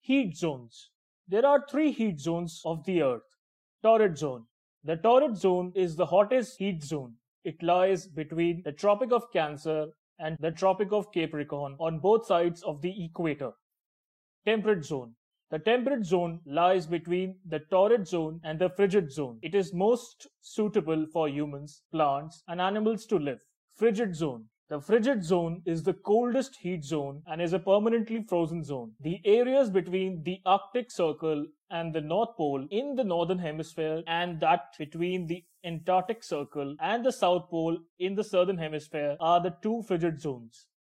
Heat zones. There are three heat zones of the Earth. Torrid zone. The torrid zone is the hottest heat zone. It lies between the Tropic of Cancer and the Tropic of Capricorn on both sides of the equator. Temperate zone. The temperate zone lies between the torrid zone and the frigid zone. It is most suitable for humans, plants, and animals to live. Frigid zone. The frigid zone is the coldest heat zone and is a permanently frozen zone. The areas between the Arctic Circle and the North Pole in the northern hemisphere and that between the Antarctic Circle and the South Pole in the southern hemisphere are the two frigid zones.